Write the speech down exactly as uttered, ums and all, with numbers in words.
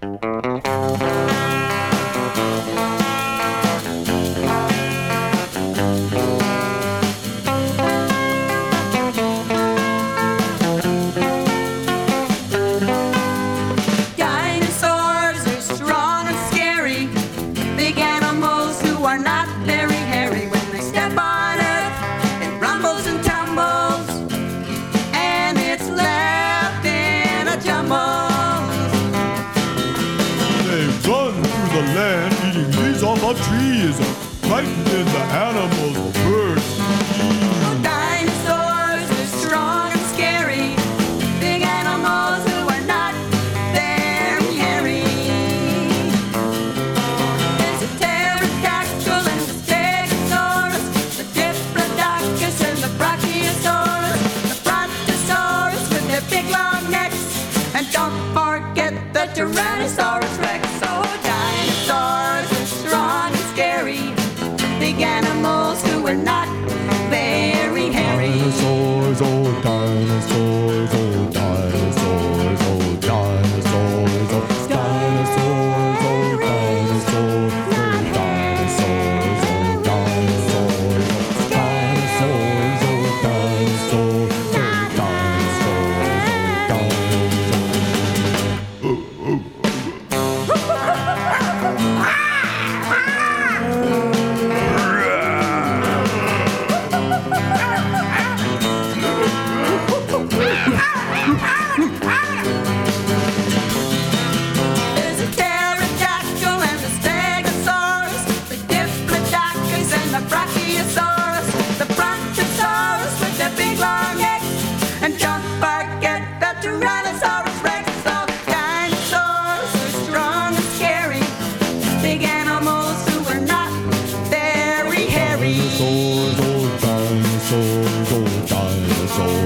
Trees, frightening the animals, the birds. Dinosaurs are strong and scary, big animals who are not very hairy. There's a pterodactyl and the stegosaurus, the diplodocus and the brachiosaurus, the brontosaurus with their big long necks, and don't forget the Tyrannosaurus Rex. So dinosaurs are strong and scary, big animals who are not very hairy. Dinosaurs, oh dinosaurs, oh dinosaurs, oh dinosaurs, oh dinosaurs, oh dinosaurs, oh dinosaurs, oh dinosaurs, oh dinosaurs, oh dinosaurs, oh There's a pterodactyl and the stegosaurus, the diplodocus and the brachiosaurus, the brontosaurus with their big long necks, and don't forget the Tyrannosaurus Rex. So dinosaurs are strong and scary, big animals who are not very hairy. dinosaurs, oh dinosaurs, oh dinosaurs.